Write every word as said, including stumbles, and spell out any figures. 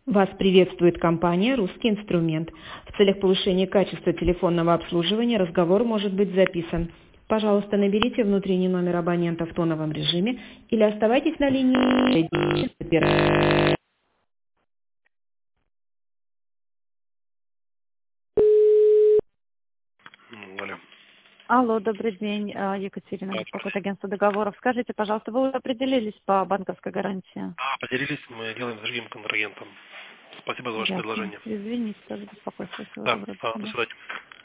Вас приветствует компания «Русский инструмент». В целях повышения качества телефонного обслуживания разговор может быть записан. Пожалуйста, наберите внутренний номер абонента в тоновом режиме или оставайтесь на линии. М, Алло. Алло, добрый день, а, Екатерина, Да, беспокоит здравствуйте. агентство договоров. Скажите, пожалуйста, вы уже определились по банковской гарантии? А, поделились, мы делаем с другим контрагентом. Спасибо за ваше Ясно. предложение. Извините за беспокойство. Всего Да, доброго. До а, до свидания. свидания.